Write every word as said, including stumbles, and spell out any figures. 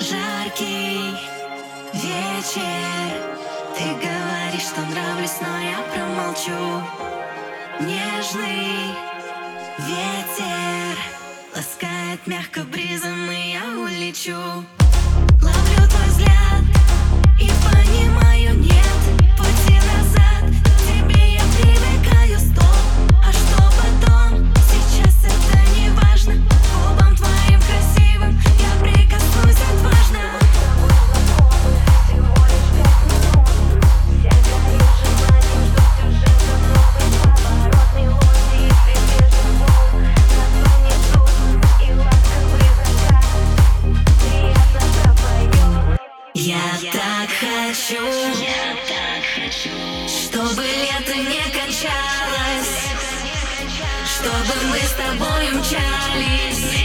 Жаркий вечер. Ты говоришь, что нравлюсь, но я промолчу. Нежный ветер ласкает мягко бризом, и я улечу. Ловлю твой взгляд и понимаю, нет пути назад. К тебе я привыкаю, стоп. А что потом? Сейчас это не важно. Губам твоим красивым я прикоснусь отважно. Я так хочу, я так хочу, чтобы лето не кончалось, чтобы мы с тобой умчались.